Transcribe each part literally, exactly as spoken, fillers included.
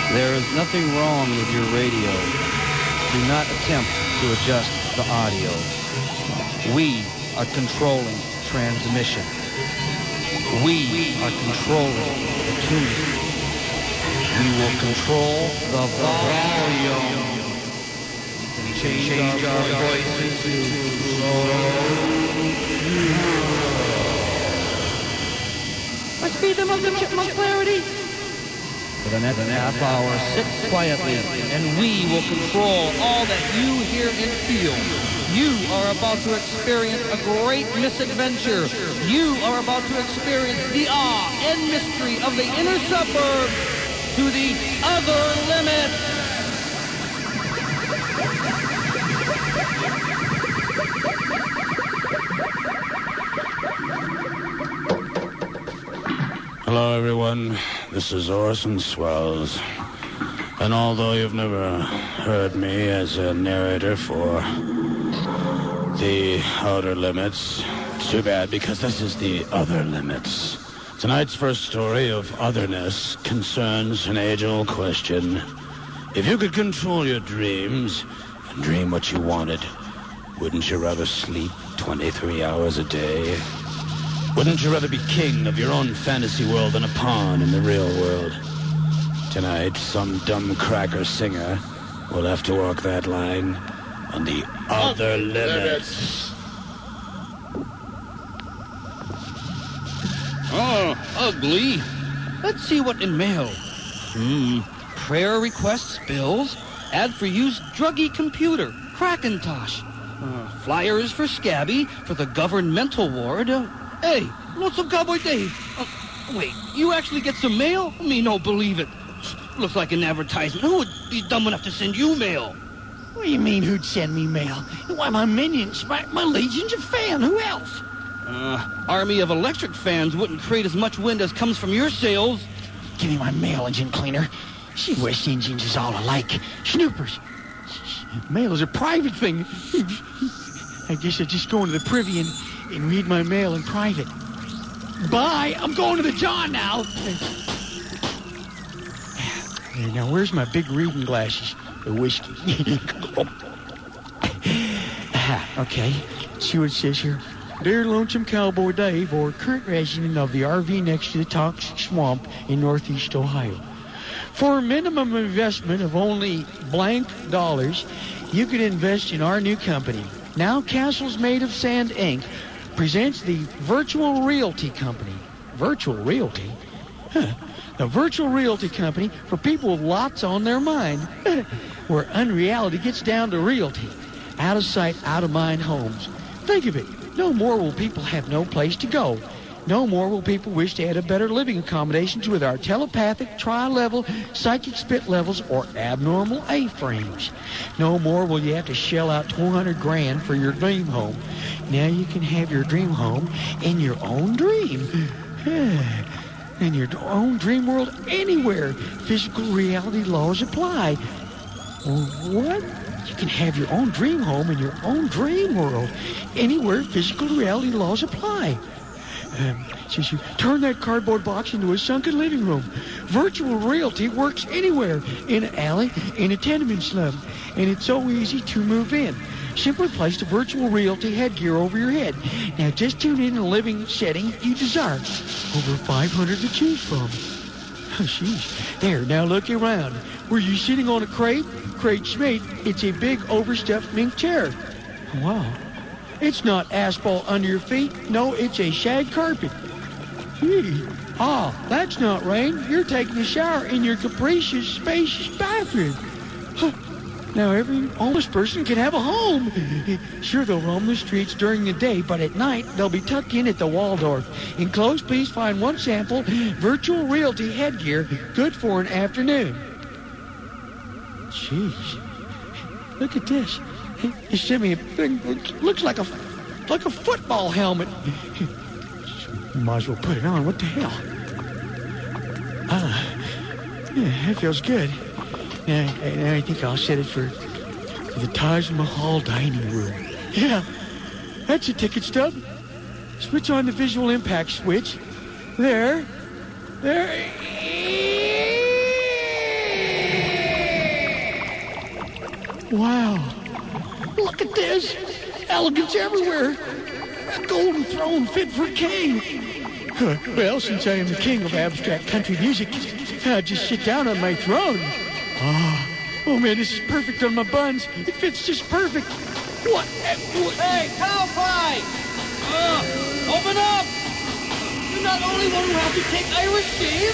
There is nothing wrong with your radio. Do not attempt to adjust the audio. We are controlling transmission. We are controlling the tuning. We will control the volume. We can change, change our, our voices to Let's speed them up to chipmunk clarity. For the next half hour, sit quietly, and we will control all that you hear and feel. You are about to experience a great misadventure. You are about to experience the awe and mystery of the inner suburbs to the other limits. Hello, everyone. This is Orson Swells. And although you've never heard me as a narrator for The Outer Limits, it's too bad because this is The Other Limits. Tonight's first story of otherness concerns an age-old question. If you could control your dreams and dream what you wanted, wouldn't you rather sleep twenty-three hours a day? Wouldn't you rather be king of your own fantasy world than a pawn in the real world? Tonight, some dumb cracker singer will have to walk that line on the other limits. Oh, ugly. Let's see what in mail. Hmm. Prayer requests, bills, ad for used druggy computer, Crackintosh. Uh, flyers for Scabby for the governmental ward. Uh, hey, Lonesome Cowboy Dave. Uh, wait, you actually get some mail? Me no believe it. Looks like an advertisement. Who would be dumb enough to send you mail? What do you mean, who'd send me mail? Why, my minions, my, my legions of fan. Who else? Uh, army of electric fans wouldn't create as much wind as comes from your sails. Give me my mail engine cleaner. See, West Indians is all alike. Snoopers. Mail is a private thing. I guess I just go into the privy and, and read my mail in private. Bye. I'm going to the John now. Now, where's my big reading glasses? The whiskey. Okay. See what it says here. Dear Lonesome Cowboy Dave, or current resident of the R V next to the Toxic Swamp in Northeast Ohio. For a minimum investment of only blank dollars, you can invest in our new company. Now Castles Made of Sand, Incorporated presents the Virtual Realty Company. Virtual Realty? Huh. The Virtual Realty Company for people with lots on their mind. Where unreality gets down to realty. Out of sight, out of mind homes. Think of it. No more will people have no place to go. No more will people wish to add better living accommodations with our telepathic, tri-level, psychic spit levels, or abnormal A-frames. No more will you have to shell out two hundred grand for your dream home. Now you can have your dream home in your own dream. In your own dream world anywhere. Physical reality laws apply. What? You can have your own dream home in your own dream world. Anywhere physical reality laws apply. Um, says you turn that cardboard box into a sunken living room. Virtual reality works anywhere. In an alley, in a tenement slum. And it's so easy to move in. Simply place the virtual reality headgear over your head. Now just tune in a living setting you desire. Over five hundred to choose from. Oh, jeez. There, now look around. Were you sitting on a crate? Crate schmate, it's a big overstuffed mink chair. Wow. It's not asphalt under your feet. No, it's a shag carpet. Gee. Ah, that's not rain. You're taking a shower in your capricious, spacious bathroom. Huh. Now every homeless person can have a home. Sure, they'll roam the streets during the day, but at night, they'll be tucked in at the Waldorf. Enclosed, please find one sample virtual realty headgear good for an afternoon. Jeez. Look at this. He sent me a thing that looks like a, like a football helmet. Might as well put it on. What the hell? Ah, yeah, that feels good. Now, I, I think I'll set it for, for the Taj Mahal dining room. Yeah, that's a ticket stub. Switch on the visual impact switch. There. There. Wow. Look at this. Elegance everywhere. A golden throne fit for a king. Uh, well, since I am the king of abstract country music, I'll just sit down on my throne. Ah, oh man, this is perfect on my buns. It fits just perfect. What? Uh, what? Hey, cow pie! Uh, open up! You're not the only one who has to take Irish Steve.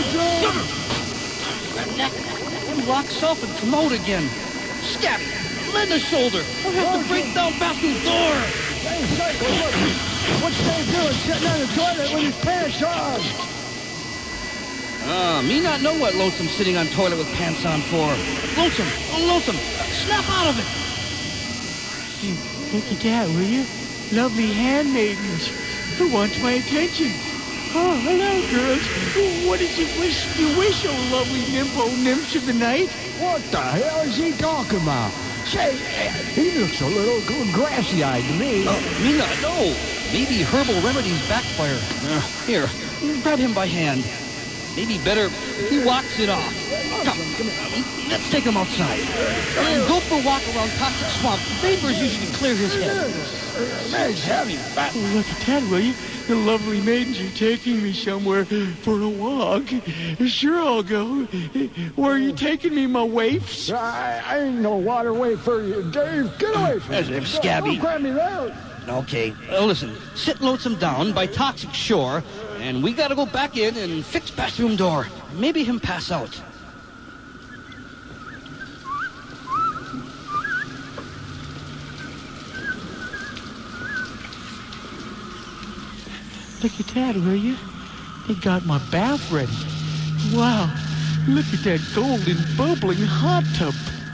That neck. Unlock self and come out again. Scabby, lend a shoulder. I'll have to break down bathroom door. Hey, Psycho, look. What's Dave doing sitting on the toilet with his pants on? Ah, me not know what Lonesome sitting on toilet with pants on for. Lonesome, oh, Lonesome, snap out of it. Look at that, will you? Lovely handmaidens who wants my attention. Oh, hello, girls. What is it wish you wish, oh lovely nympho nymphs of the night? What the hell is he talking about? Say, he looks a little grassy-eyed to me. Oh, me not know. Maybe herbal remedies backfire. Uh, here, grab him by hand. Maybe better he walks it off. Come, let's take him outside. And go for a walk around Toxic Swamp. Vapors usually clear his head. Meg's heavy, fat. Oh, look at that, will you? The lovely maidens are taking me somewhere for a walk. Sure, I'll go. Where are you taking me, my waifs? I, I ain't no water wait for you, Dave. Get away from As me. if Scabby. Don't grab me there. Okay, uh, listen. Sit Lonesome down by Toxic Shore, and we gotta go back in and fix bathroom door. Maybe him pass out. Look at that, will you? They got my bath ready. Wow, look at that golden bubbling hot tub.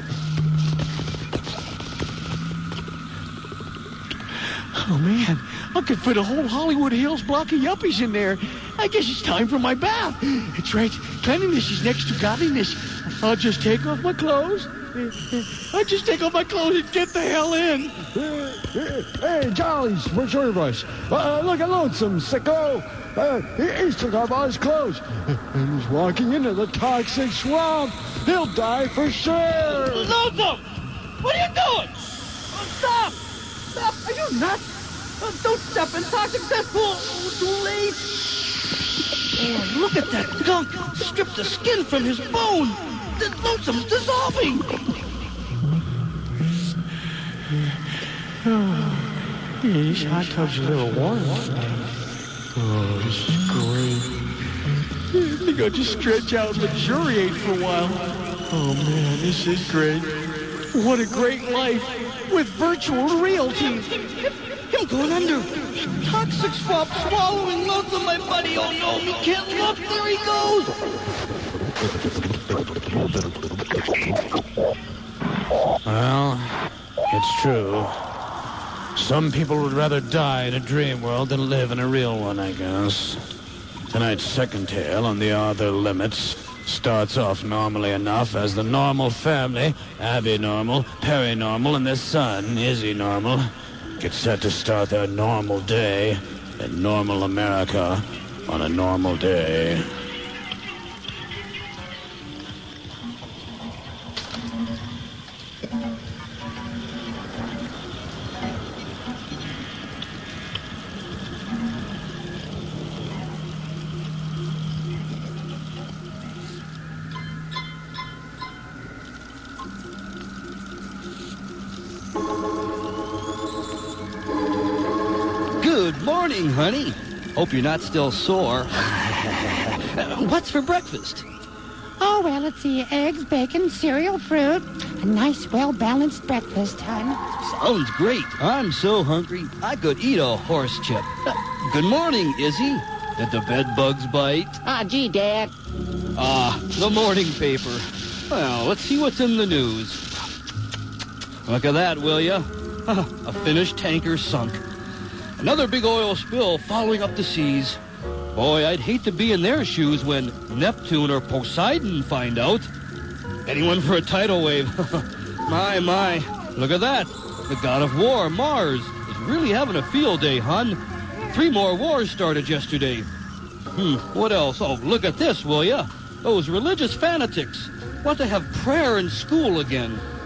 Oh, man, I could fit a whole Hollywood Hills block of yuppies in there. I guess it's time for my bath. That's right, cleanliness is next to godliness. I'll just take off my clothes. I'll just take off my clothes and get the hell in. Hey, Jollies, where's your voice? Uh, look at Lonesome, sicko. Uh, he, he's took off all his clothes. And he's walking into the toxic swamp. He'll die for sure. Lonesome! What are you doing? Oh, stop! Stop! Are you nuts? Oh, don't step in toxic cesspool. Oh, too late. Oh, look at that gunk. Stripped the skin from his bone. The Lonesome's dissolving. Oh, yeah, this hot tub's a little warm. Oh, this is great. I think I'll just stretch out and luxuriate for a while. Oh, man, this is great. What a great life with virtual reality. Him going under. Toxic swamp swallowing Lonesome, my buddy. Oh, no, he can't look. There he goes. Well, it's true. Some people would rather die in a dream world than live in a real one, I guess. Tonight's second tale on the Other Limits starts off normally enough as the normal family, Abby Normal, Perry Normal, and their son, Izzy Normal, get set to start their normal day in normal America on a normal day. Good morning, honey. Hope you're not still sore. What's for breakfast? Oh, well, let's see. Eggs, bacon, cereal, fruit. A nice, well-balanced breakfast, hon. Sounds great. I'm so hungry, I could eat a horse chip. Good morning, Izzy. Did the bed bugs bite? Ah, gee, Dad. Ah, the morning paper. Well, let's see what's in the news. Look at that, will ya? A Finnish tanker sunk. Another big oil spill following up the seas. Boy, I'd hate to be in their shoes when Neptune or Poseidon find out. Anyone for a tidal wave? My, my. Look at that. The god of war, Mars, is really having a field day, hon. Three more wars started yesterday. Hmm, what else? Oh, look at this, will ya? Those religious fanatics want to have prayer in school again.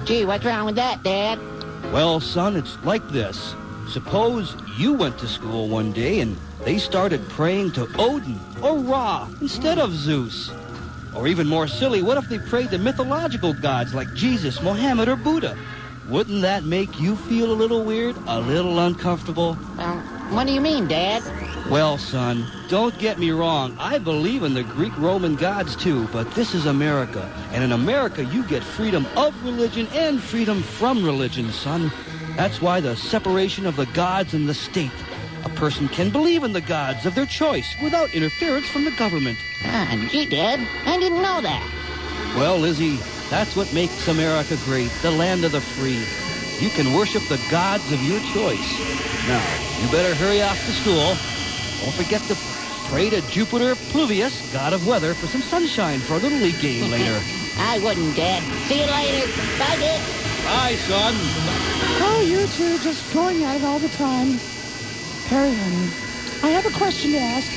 Gee, what's wrong with that, Dad? Well, son, it's like this. Suppose you went to school one day and they started praying to Odin or Ra instead of Zeus. Or even more silly, what if they prayed to mythological gods like Jesus, Mohammed, or Buddha? Wouldn't that make you feel a little weird, a little uncomfortable? Well, what do you mean, Dad? Well, son, don't get me wrong. I believe in the Greek-Roman gods, too, but this is America. And in America, you get freedom of religion and freedom from religion, son. That's why the separation of the gods and the state. A person can believe in the gods of their choice without interference from the government. Ah, gee, Dad, I didn't know that. Well, Lizzie, that's what makes America great, the land of the free. You can worship the gods of your choice. Now, you better hurry off to school. Don't forget to pray to Jupiter Pluvius, god of weather, for some sunshine for a little league game later. I wouldn't, Dad. See you later. Bye, Dad. Bye, son. Oh, you two are just going at it all the time. Perry, honey, I have a question to ask.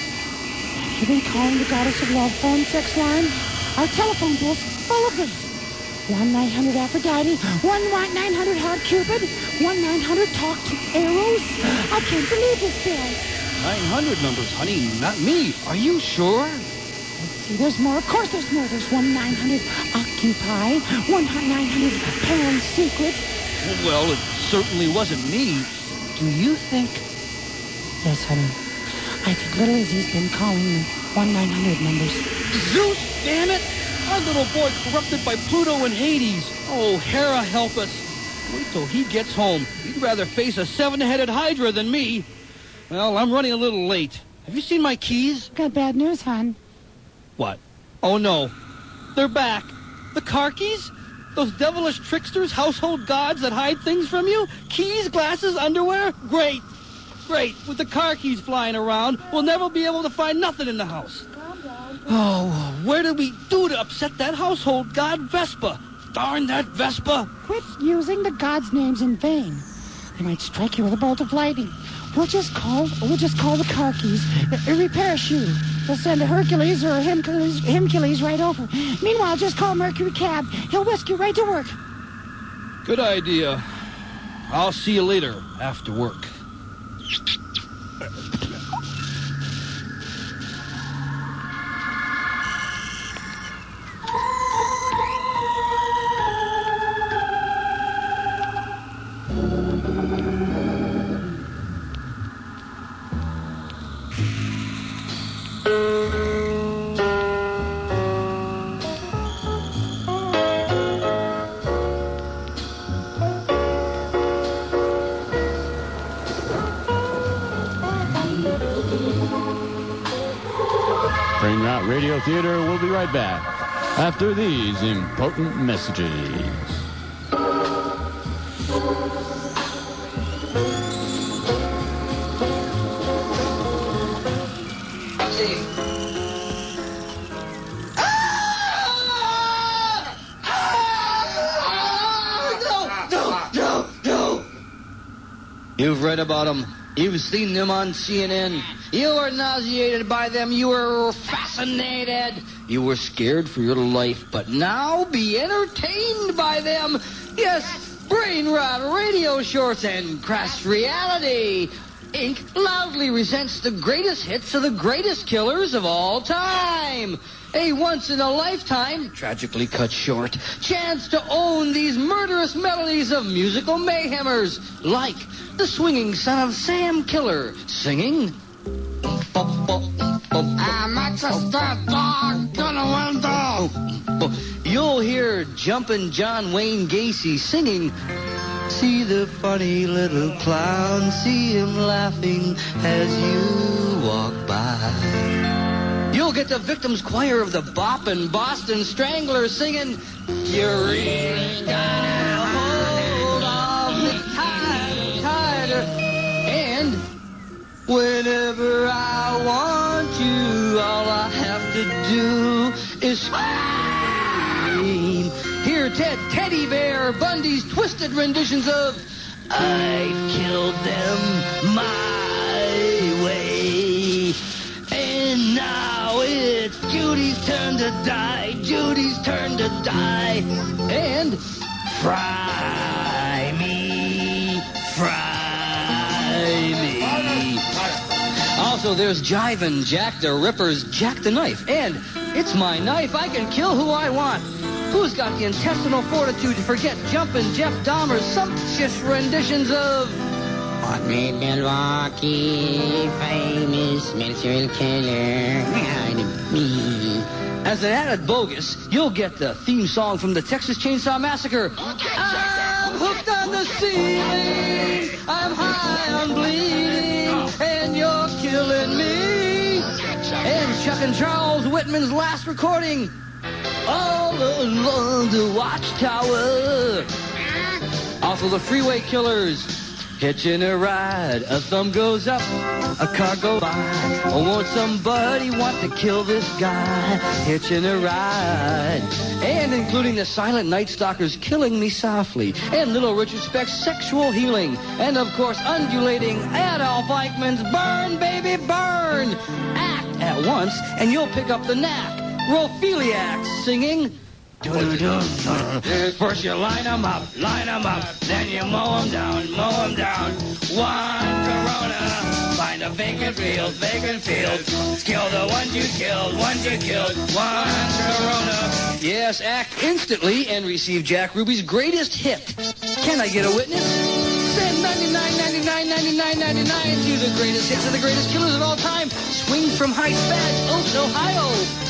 Have you been calling the Goddess of Love phone sex line? Our telephone bill's full of them. one nine hundred Aphrodite, one nine hundred Hot Cupid, one nine hundred Talk to Eros. I can't believe this bill. nine hundred numbers, honey, not me. Are you sure? Let's see, there's more. Of course there's more. There's one nine hundred Occupy, one nine hundred Pan Secret. Well, it certainly wasn't me. Do you think... Yes, honey. I think little Izzy's been calling the one nine hundred numbers. Zeus, damn it! Our little boy corrupted by Pluto and Hades. Oh, Hera, help us. Wait till he gets home. He'd rather face a seven-headed Hydra than me. Well, I'm running a little late. Have you seen my keys? Got bad news, hon. What? Oh, no. They're back. The car keys? Those devilish tricksters, household gods that hide things from you? Keys, glasses, underwear? Great. Great. With the car keys flying around, we'll never be able to find nothing in the house. Oh, where did we do to upset that household god Vespa? Darn that Vespa. Quit using the gods' names in vain. They might strike you with a bolt of lightning. We'll just call, we'll just call the car keys a, a repair shoe. They'll send a Hercules or a Himcules, Himcules right over. Meanwhile, just call Mercury Cab. He'll whisk you right to work. Good idea. I'll see you later after work. Brainrot Radio Theater will be right back after these important messages. You've read about them. You've seen them on C N N. You were nauseated by them. You were fascinated. You were scared for your life. But now be entertained by them. Yes, Brain Rot Radio Shorts and Crass Reality Incorporated loudly resents the greatest hits of the greatest killers of all time. A once-in-a-lifetime, tragically cut short, chance to own these murderous melodies of musical mayhemers, like the swinging son of Sam Killer, singing... I'm just a dog gonna window. You'll hear Jumpin' John Wayne Gacy singing... See the funny little clown, see him laughing as you walk by. You'll get the Victims Choir of the Boppin' Boston Stranglers singing, You really got a hold of me tighter, tighter. And whenever I want you, all I have to do is scream. Hear Ted Teddy Bear Bundy's twisted renditions of I've killed them my way. And now it's Judy's turn to die, Judy's turn to die. And Fry me, fry me. Also, there's Jivin' Jack the Ripper's Jack the Knife. And it's my knife. I can kill who I want. Who's got the intestinal fortitude to forget Jumpin' Jeff Dahmer's sumptuous renditions of... What made Milwaukee famous? Serial killer. As an added bogus, you'll get the theme song from the Texas Chainsaw Massacre. I'm hooked on the ceiling. I'm high on bleeding. And you're killing me. And Chuck and Charles Whitman's last recording. All along the watchtower. Also the Freeway Killers. Hitching a ride, a thumb goes up, a car goes by. Oh, won't somebody want to kill this guy? Hitching a ride. And including the Silent Night Stalkers Killing Me Softly, and Little Richard Speck's Sexual Healing, and of course undulating Adolf Eichmann's Burn Baby Burn. Act at once and you'll pick up the knack. Rophiliacs singing... First you line them up, line them up, then you mow them down, mow them down. One Corona, find a vacant field, vacant field. Kill the ones you killed, ones you killed. One Corona. Yes, act instantly and receive Jack Ruby's greatest hit. Can I get a witness? Send ninety-nine, ninety-nine, ninety-nine, ninety-nine to the greatest hits of the greatest killers of all time. Swing from Heights Badge, Oaks, Ohio.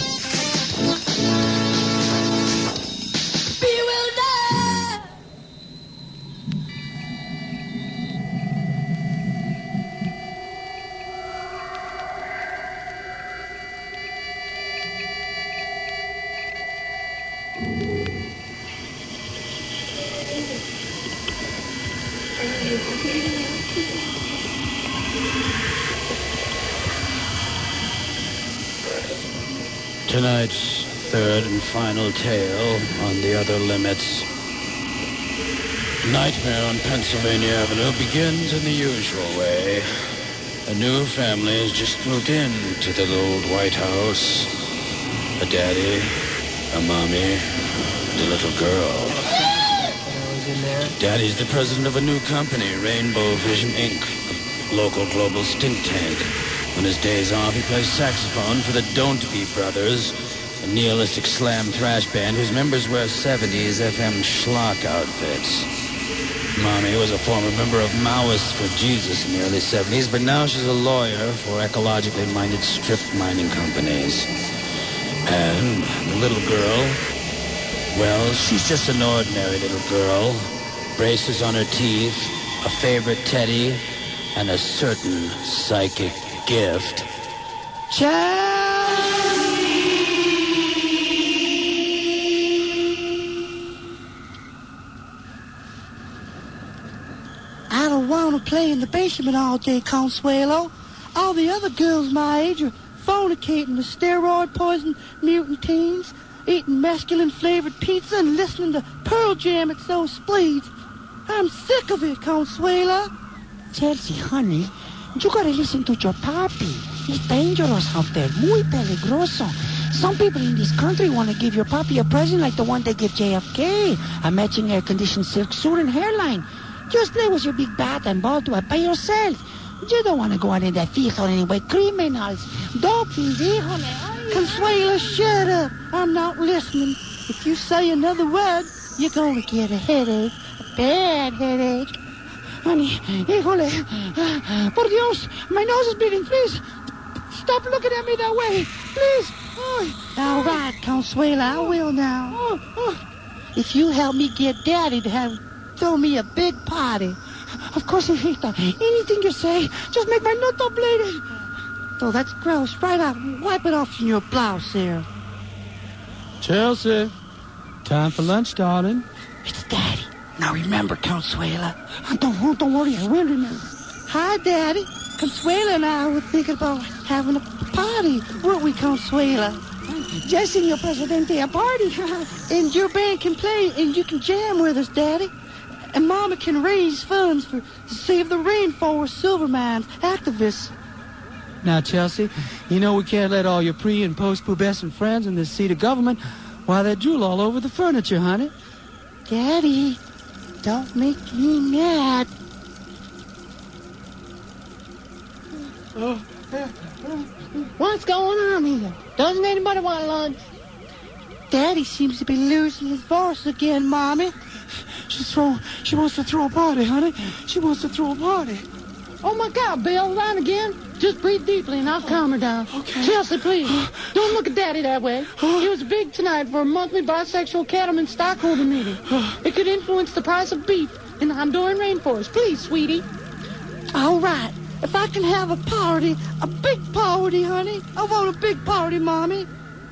Tonight's third and final tale on The Other Limits. Nightmare on Pennsylvania Avenue begins in the usual way. A new family has just moved in to the old White House. A daddy, a mommy, and a little girl. Daddy's the president of a new company, Rainbow Vision Incorporated, a local global stink tank. On his days off, he plays saxophone for the Don't Be Brothers, a nihilistic slam thrash band whose members wear seventies F M schlock outfits. Mommy was a former member of Maoists for Jesus in the early seventies, but now she's a lawyer for ecologically minded strip mining companies. And the little girl, well, she's just an ordinary little girl. Braces on her teeth, a favorite teddy, and a certain psychic gift. I don't want to play in the basement all day, Consuelo. All the other girls my age are fornicating with steroid-poisoned mutant teens, eating masculine-flavored pizza and listening to Pearl Jam at those spleeds. I'm sick of it, Consuelo. Chelsea, honey, you gotta listen to your papi. He's dangerous out there, muy peligroso. Some people in this country want to give your papi a present like the one they give J F K, a matching air-conditioned silk suit and hairline. Just play with your big bat and ball to it by yourself. You don't want to go out in that field anyway. Criminals, dopings, híjole. Consuelo, shut up. I'm not listening. If you say another word, you're going to get a headache. A bad headache. Honey, híjole. Por Dios, my nose is bleeding. Please, stop looking at me that way. Please. Oh. All right, Consuelo, I will now. Oh, oh. If you help me get Daddy to have throw me a big party. Of course, hijita. Anything you say, just make my nut stop bleeding. Oh, that's gross. Right out. Wipe it off from your blouse there. Chelsea, time for lunch, darling. It's Daddy. Now remember, Consuelo. Don't, don't worry, I will remember. Hi, Daddy. Consuelo and I were thinking about having a party, weren't we, Consuelo? Yes, Senor Presidente, a party. And your band can play, and you can jam with us, Daddy. And Mama can raise funds for to save the rainforest silver mines activists. Now, Chelsea, you know we can't let all your pre- and post-pubescent friends in this seat of government while they drool all over the furniture, honey. Daddy, Don't make me mad. What's going on here? Doesn't anybody want lunch? Daddy seems to be losing his voice again, Mommy. She's throw, she wants to throw a party, honey. She wants to throw a party. Oh, my God, Bill, that again? Just breathe deeply and I'll calm her down. Okay. Chelsea, please, don't look at Daddy that way. He was big tonight for a monthly bisexual cattleman stockholder meeting. It could influence the price of beef in the Honduran rainforest. Please, sweetie. All right. If I can have a party, a big party, honey. I want a big party, Mommy.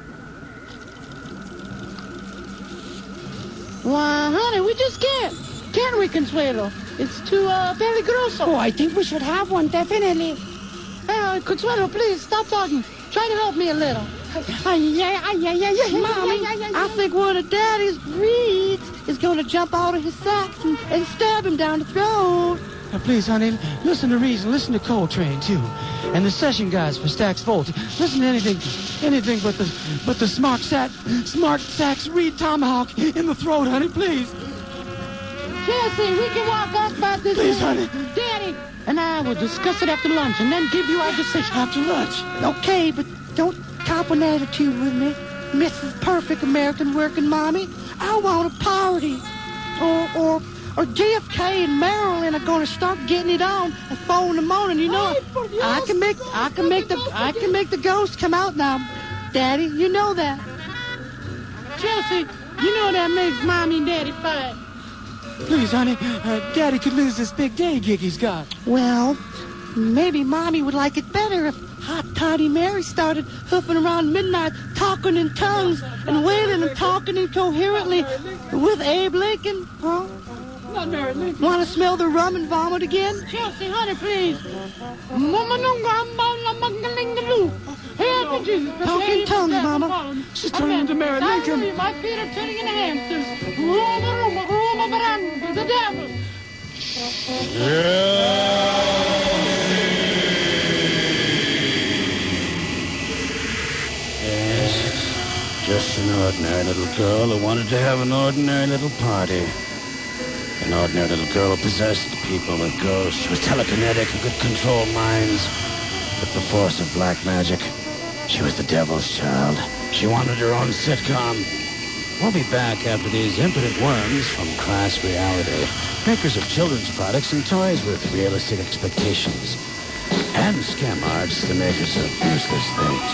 Why, honey, we just can't. Can we, Consuelo? It's too, uh, peligroso. Oh, I think we should have one, definitely. Uh, Consuelo, please, stop talking. Try to help me a little. Ay, yeah, ay, yeah, yeah, yeah. Mommy, I think one of Daddy's breeds is going to jump out of his sacks and, and stab him down the throat. Now, please, honey, listen to Reason. Listen to Coltrane, too. And the session guys for Stax Volt. Listen to anything, anything but the but the smart sack, smart sax Reed Tomahawk in the throat, honey, please. Chelsea, we can walk off about this. Please, honey. Daddy and I will discuss it after lunch and then give you our decision. After lunch. Okay, but don't cop an attitude with me, Missus Perfect American Working Mommy. I want a party. Or, or, or J F K and Marilyn are going to start getting it on at four in the morning. You know, I can make, I can make the, I can make the ghost come out now, Daddy. You know that. Chelsea, you know that makes Mommy and Daddy fight. Please, honey, uh, Daddy could lose this big day gig he's got. Well, maybe Mommy would like it better if Hot Toddy Mary started hoofing around midnight, talking in tongues and wailing and talking incoherently with Abe Lincoln. Huh? Not Mary Lincoln. Want to smell the rum and vomit again? Chelsea, honey, please. Talk in tongues, Mama. She's turning into Mary Lincoln. My feet are turning into hamsters. Roma, Roma, Roma, Baranda, the devil. Yes, just an ordinary little girl who wanted to have an ordinary little party. An ordinary little girl who possessed people with ghosts. She was telekinetic and could control minds with the force of black magic. She was the devil's child. She wanted her own sitcom. We'll be back after these impotent worms from Class Reality, makers of children's products and toys with realistic expectations. And Scam Arts, the makers of useless things.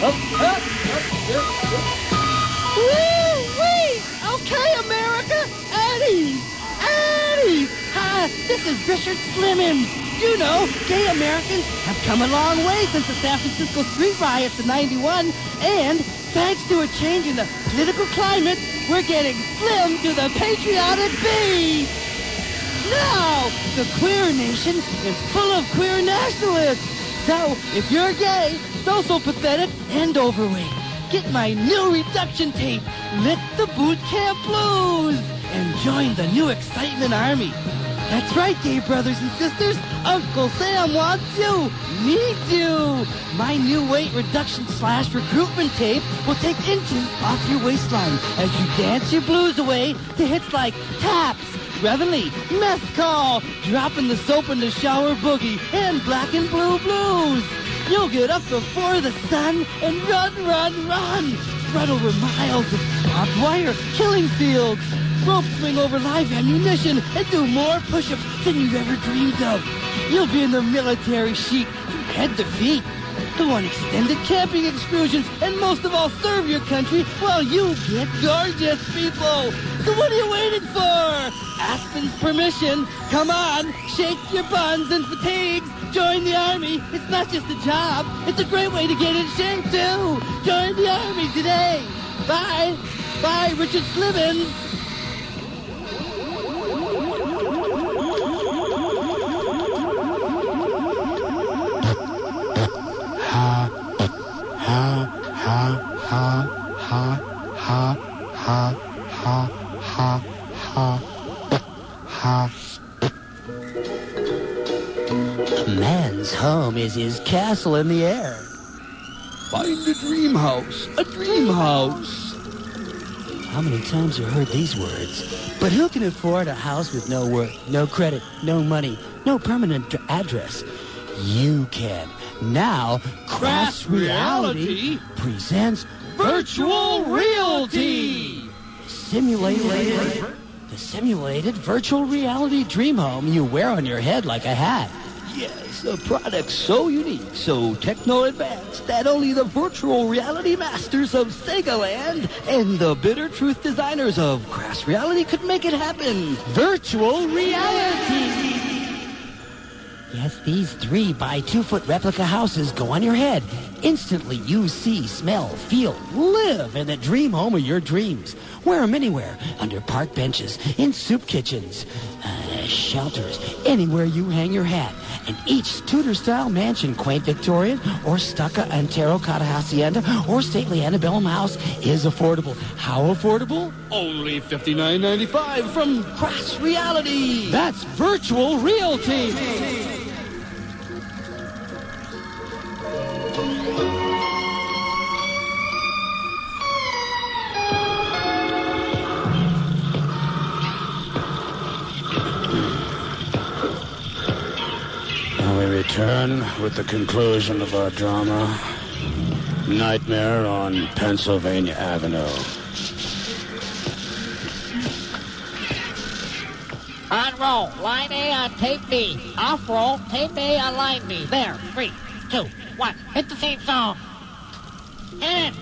Woo-wee! Okay, America! Eddie! Eddie! Hi, this is Richard Slimmons. You know, gay Americans have come a long way since the San Francisco street riots in ninety-one, and thanks to a change in the political climate, we're getting slim to the patriotic beat. Now, the queer nation is full of queer nationalists. So, if you're gay, social pathetic, and overweight, get my new reduction tape, Lick the Boot Camp Blues, and join the new Excitement Army. That's right, gay brothers and sisters. Uncle Sam wants you. Me too. My new weight reduction slash recruitment tape will take inches off your waistline as you dance your blues away to hits like Taps, Reveille, Mezcal, Dropping the Soap in the Shower Boogie, and Black and Blue Blues. You'll get up before the sun and run, run, run. Run over miles of barbed wire killing fields. Rope swing over live ammunition and do more push-ups than you've ever dreamed of. You'll be in the military chic from head to feet. Go on extended camping excursions and most of all serve your country while you get gorgeous, people. So what are you waiting for? Aspen's permission. Come on, shake your buns and fatigues. Join the Army. It's not just a job. It's a great way to get in shape, too. Join the Army today. Bye. Bye, Richard Slimmons. Ha, ha, ha, ha, ha, ha, ha, ha, ha, ha, ha. A man's home is his castle in the air. Find a dream house, a dream house. How many times you heard these words? But who can afford a house with no work, no credit, no money, no permanent dr- address? You can. Now, Crass Reality presents Virtual Realty. Simulated, the simulated virtual reality dream home you wear on your head like a hat. Yes, a product so unique, so techno-advanced, that only the virtual reality masters of Segaland and the bitter truth designers of Crass Reality could make it happen. Virtual reality! Yes, these three by two-foot replica houses go on your head. Instantly you see, smell, feel, live in the dream home of your dreams. Wear them anywhere, under park benches, in soup kitchens, uh, shelters, anywhere you hang your hat. And each Tudor-style mansion, quaint Victorian, or stucco and terracotta hacienda, or stately antebellum house is affordable. How affordable? Only fifty-nine ninety-five from Crass Reality. That's virtual realty. We return with the conclusion of our drama, Nightmare on Pennsylvania Avenue. On roll, line A on tape B. Off roll, tape A on line B. There, three, two, one. Hit the theme song. Hit it.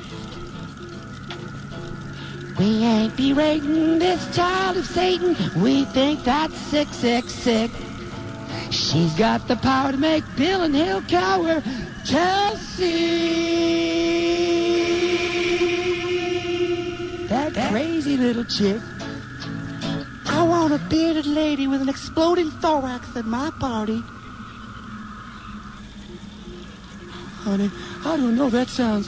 We ain't berating this child of Satan. We think that's sick, sick, sick. She's got the power to make Bill and Hill cower. Chelsea! That, that crazy little chick. I want a bearded lady with an exploding thorax at my party. Honey, I don't know, that sounds...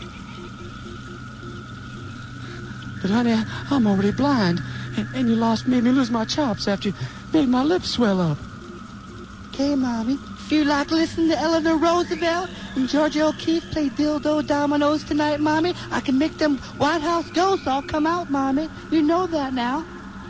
But honey, I'm already blind. And, and you lost, made me lose my chops after you made my lips swell up. Okay, Mommy. If you like listening to Eleanor Roosevelt and Georgia O'Keeffe play dildo dominoes tonight, Mommy, I can make them White House ghosts all come out, Mommy. You know that now.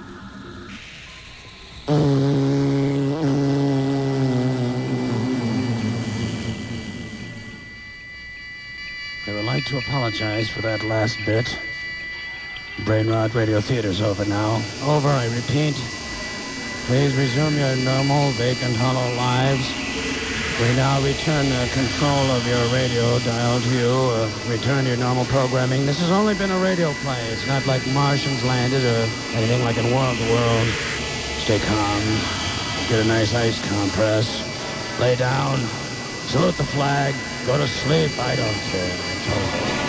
I would like to apologize for that last bit. Brainrot Radio Theater's over now. Over, I repeat. Please resume your normal, vacant, hollow lives. We now return uh, control of your radio dial to you. Uh, return to your normal programming. This has only been a radio play. It's not like Martians landed or anything like in World to World. Stay calm. Get a nice ice compress. Lay down. Salute the flag. Go to sleep. I don't care. It's over.